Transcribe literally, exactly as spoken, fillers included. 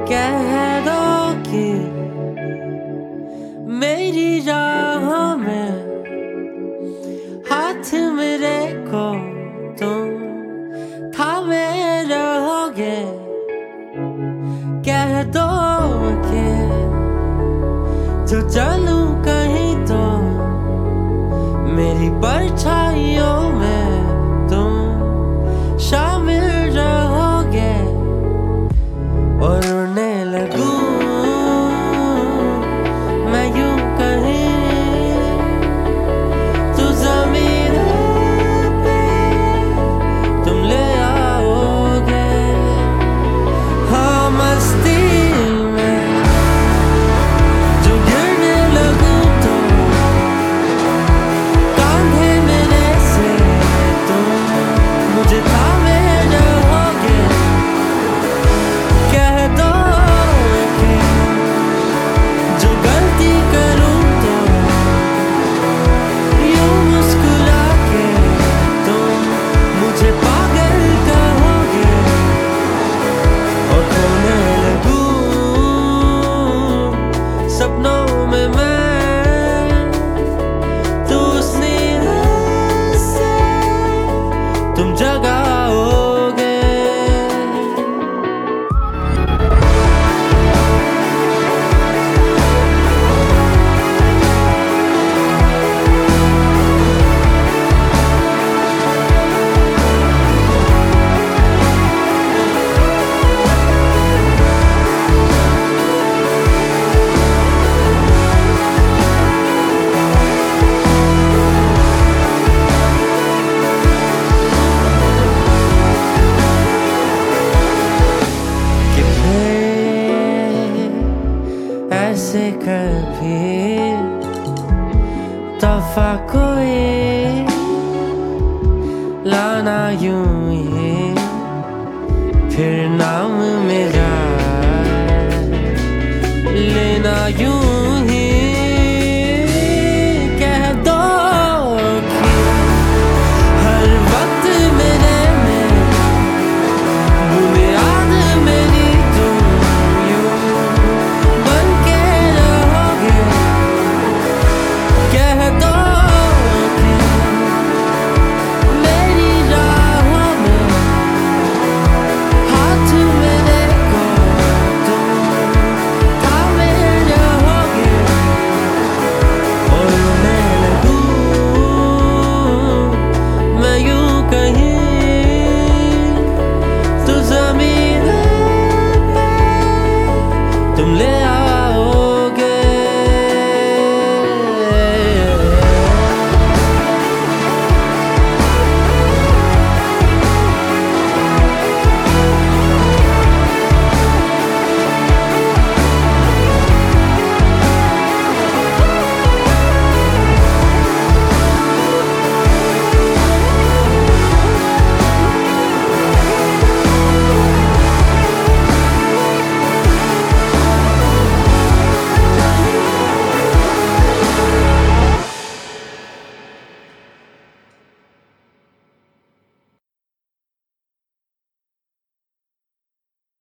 कह दो कि मेरी राहों में हाथ मेरे को तुम थामे रहोगे। कह दो कि जो चलूं कहीं तो मेरी परछाइयों में तुम शामिल रहोगे। और उड़ने लगूं मैं यूं कहीं तो ज़मीन पे तुम ले आओगे। हाँ मस्ती में जो गिरने लगूं तो कांधे मेरे से तुम मुझे थामे रहोगे। कह दो कि जो गलती करूं तो यूं मुस्कुरा के तुम मुझे पागल कहोगे। और खोने लगूं सपनों में मैं तो उस नींद से तुम जगाओगे। कि फिर ऐसे कभी तोहफा कोई लाना यूं ही फिर नाम मेरा लेना यूं